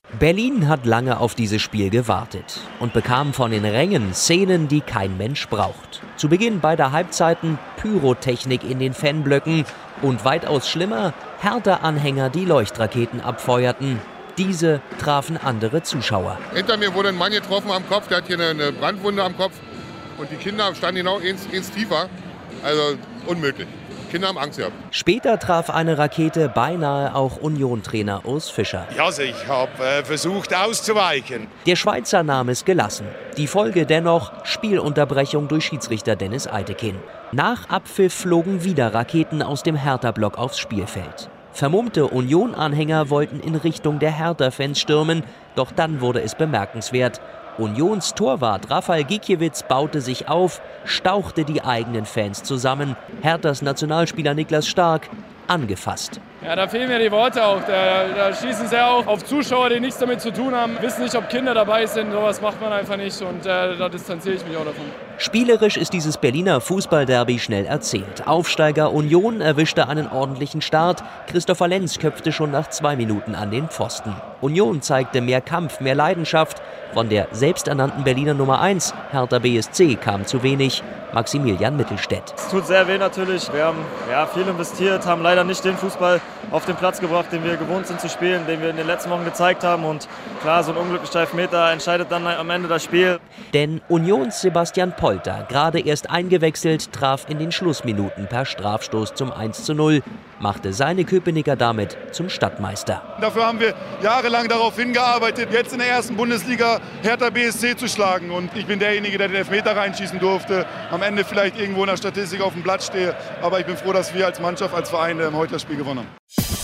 Berlin hat lange auf dieses Spiel gewartet und bekam von den Rängen Szenen, die kein Mensch braucht. Zu Beginn beider Halbzeiten Pyrotechnik in den Fanblöcken und weitaus schlimmer, Hertha-Anhänger, die Leuchtraketen abfeuerten. Diese trafen andere Zuschauer. Hinter mir wurde ein Mann getroffen am Kopf, der hat hier eine Brandwunde am Kopf und die Kinder standen genau eins tiefer, also unmöglich. Kinder haben Angst gehabt. Später traf eine Rakete beinahe auch Union-Trainer Urs Fischer. Ja, also ich habe versucht auszuweichen. Der Schweizer nahm es gelassen. Die Folge dennoch Spielunterbrechung durch Schiedsrichter Dennis Eitekin. Nach Abpfiff flogen wieder Raketen aus dem Hertha-Block aufs Spielfeld. Vermummte Union-Anhänger wollten in Richtung der Hertha-Fans stürmen, doch dann wurde es bemerkenswert. Unions Torwart Rafael Gikiewicz baute sich auf, stauchte die eigenen Fans zusammen. Herthas Nationalspieler Niklas Stark angefasst. Ja, da fehlen mir die Worte auch. Da schießen sie auch auf Zuschauer, die nichts damit zu tun haben. Wissen nicht, ob Kinder dabei sind. Sowas macht man einfach nicht und da distanziere ich mich auch davon. Spielerisch ist dieses Berliner Fußballderby schnell erzählt. Aufsteiger Union erwischte einen ordentlichen Start. Christopher Lenz köpfte schon nach 2 Minuten an den Pfosten. Union zeigte mehr Kampf, mehr Leidenschaft. Von der selbsternannten Berliner Nummer 1, Hertha BSC, kam zu wenig. Maximilian Mittelstädt. Es tut sehr weh natürlich. Wir haben viel investiert, haben leider nicht den Fußball auf den Platz gebracht, den wir gewohnt sind zu spielen, den wir in den letzten Wochen gezeigt haben. Und klar, so ein unglücklicher Elfmeter entscheidet dann am Ende das Spiel. Denn Unions Sebastian Polter, gerade erst eingewechselt, traf in den Schlussminuten per Strafstoß zum 1:0, machte seine Köpenicker damit zum Stadtmeister. Dafür haben wir jahrelang darauf hingearbeitet, jetzt in der ersten Bundesliga Hertha BSC zu schlagen. Und ich bin derjenige, der den Elfmeter reinschießen durfte. Am Ende vielleicht irgendwo in der Statistik auf dem Blatt stehe. Aber ich bin froh, dass wir als Mannschaft, als Verein heute das Spiel gewonnen haben.